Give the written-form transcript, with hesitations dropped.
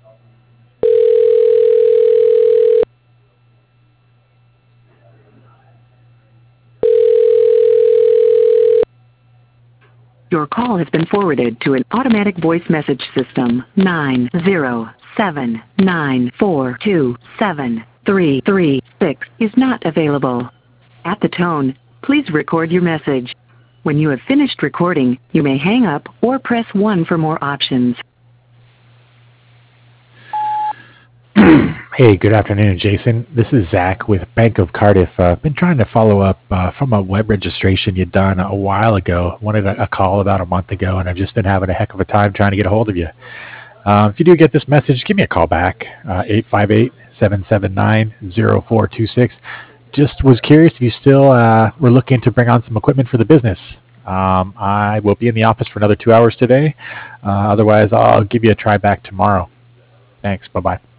Your call has been forwarded to an automatic voice message system. 907-942-7336 is not available. At the tone, please record your message. When you have finished recording, you may hang up or press 1 for more options. Hey, good afternoon, Jason. This is Zach with Bank of Cardiff. I've been trying to follow up from a web registration you'd done a while ago. Wanted a call about a month ago, and I've just been having a heck of a time trying to get a hold of you. If you do get this message, give me a call back, 858-779-0426. Just was curious if you still were looking to bring on some equipment for the business. I will be in the office for another 2 hours today. Otherwise, I'll give you a try back tomorrow. Thanks. Bye-bye.